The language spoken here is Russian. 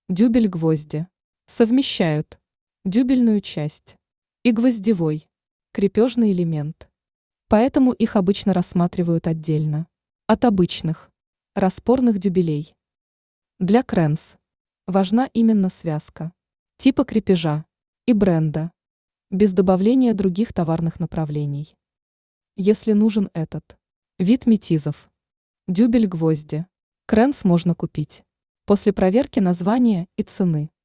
дюбель-гвозди совмещают дюбельную часть и гвоздевой, крепежный элемент. Поэтому их обычно рассматривают отдельно от обычных распорных дюбелей. Для кренс важна именно связка, типа крепежа и бренда, без добавления других товарных направлений. Если нужен этот вид метизов, дюбель-гвозди, кренс можно купить после проверки названия и цены.